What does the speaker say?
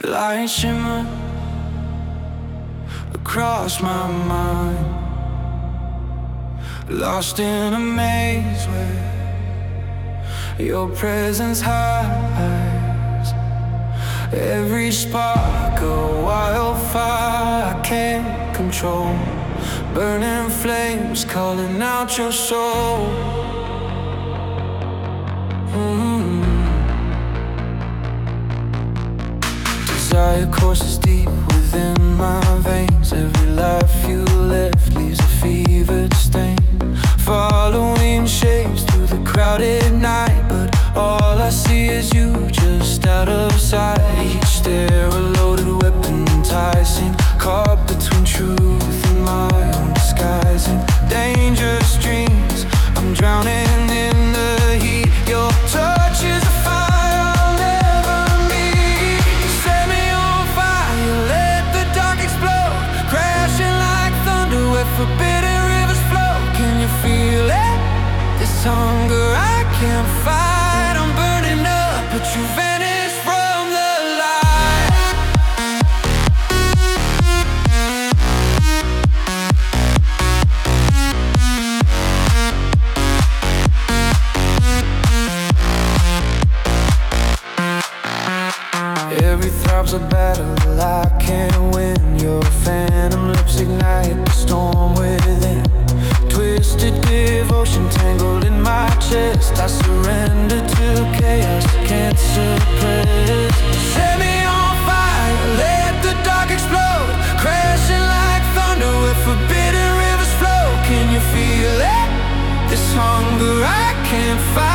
Light shimmer across my mind, lost in a maze where your presence hides. Every spark a wildfire I can't control, burning flames calling out your soul. Desire courses deep within my veins. Every life you left leaves a fevered stain, following shapes through the crowded night. But all I see is you, just out of sight. Each stare a loaded weapon, enticing, caught between truth and my own disguising. Dangerous dreams, I'm drowning in the heat. Your touch is a fire I'll never meet. Set me on fire, let the dark explode, crashing like thunder where forbidden rivers flow. Can you feel it? This hunger I can't fight. I'm burning up, but you vanished from the light. Every throb's a battle I can't win. Your phantom lips ignite the storm within. Twisted devotion tangled in my chest. I surrender to chaos, can't suppress. Set me on fire, let the dark explode, crashing like thunder where forbidden rivers flow. Can you feel it? This hunger I can't fight.